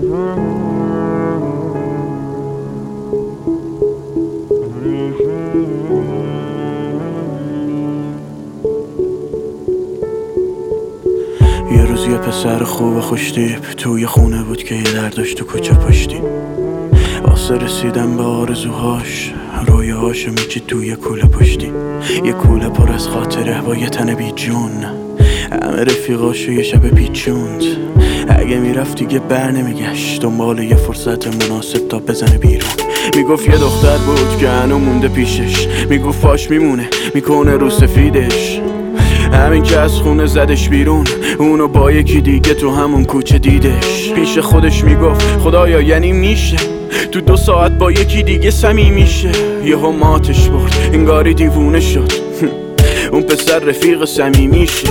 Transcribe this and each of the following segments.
یه روز یه پسر خوب و خوشتیپ توی خونه بود که یه در داشت تو کوچه پشتی. واسه رسیدن به آرزوهاش رویاهاش میچید توی کوله پشتی. یه کوله پر از خاطره با یه تن بی جون، همه رفیقاشو یه شب پیچوند. اگه میرفت دیگه بر نمیگشت دنبال یه فرصت مناسب تا بزنه بیرون. میگفت یه دختر بود که هنو مونده پیشش، میگفت پاش میمونه میکنه رو سفیدش. همین که از خونه زدش بیرون، اونو با یکی دیگه تو همون کوچه دیدش. پیش خودش میگفت خدایا یعنی میشه تو 2 ساعت با یکی دیگه صمیمی شه. یهو ماتش برد انگاری دیوونه شد اون پسر رفیق صمیمیشه.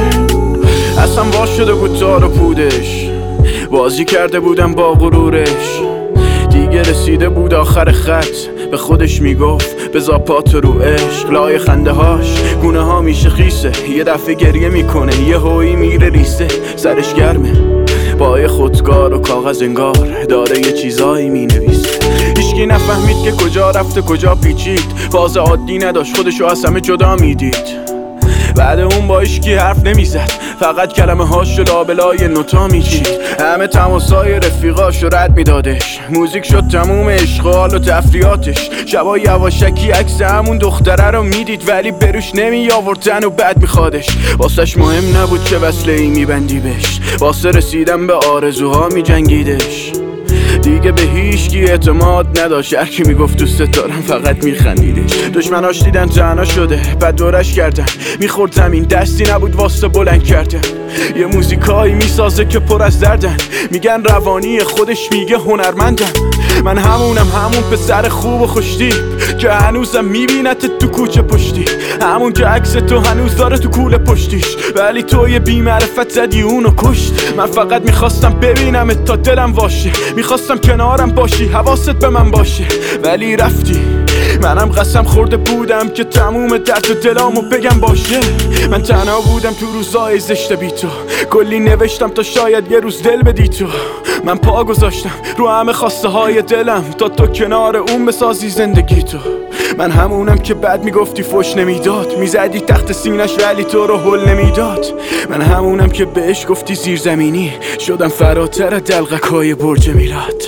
اصلا واش شده بود تار و پودش، بازی کرده بودم با غرورش. دیگه رسیده بود آخر خط، به خودش میگفت بذار پات رو عشق. لای خنده هاش گونه ها میشه خیسه، یه دفعه گریه میکنه یه هویی میره ریسه. سرش گرمه با یه خودکار و کاغذ انگار داره یه چیزایی مینویسه. هیچکی نفهمید که کجا رفته کجا پیچید، فاز عادی نداشت خودشو از همه جدا میدید. بعد اون با هیچکی حرف نمیزد، فقط کلمه هاشو لابلای نوتا میچید. همه تماسای رفیقاشو رد میدادش، موزیک شد تموم عشق و حال و تفریاتش. شبا یواشکی عکس همون دختره رو میدید ولی بروش نمی آوردن و بد میخوادش. واسش مهم نبود چه وصله ای میبندی بهش، واسه رسیدن به آرزوها میجنگیدش. دیگه به هیچکی اعتماد نداشت، هرکی میگفت دوست دارم فقط میخندیدش. دشمناش دیدن تنها شده بعد دورش کردن، میخورد زمین دستی نبود واسه بلند کردن. یه موزیکایی میسازه که پر از دردن، میگن روانی خودش میگه هنرمندم. من همونم، همون پسر خوب و خوشتیپ که هنوزم میبینت تو کوچه پشتی. همون که عکس تو هنوز داره تو کوله پشتیش، ولی تو یه بی‌معرفت زدی اونو کشت. من فقط میخواستم ببینمت تا دلم واشه، میخواستم کنارم باشی حواست به من باشه، ولی رفتی. منم قسم خورده بودم که تموم درد و دلامو بگم باشه. من تنها بودم تو روزای زشت بی تو، کلی نوشتم تا شاید یه روز دل بدی تو. من پا گذاشتم رو همه خواسته های دلم تا تو کنار اون بسازی زندگی تو. من همونم که بعد میگفتی فوش نمیداد، میزدی تحت سینش ولی تو رو حل نمیداد. من همونم که بهش گفتی زیرزمینی، شدم فراتر دلقک های برج میلاد.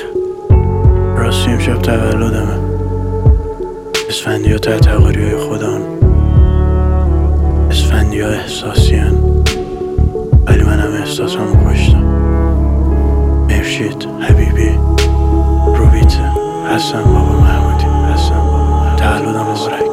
راستی امشب تولدمه، اسفندی ها تحتقاری های خودان، اسفندی ها احساسی هن ولی من هم احساسمو کشتم. مرشید حبیبی روبیت حسن بابا محمودی، حسن بابا تولدم مبارک.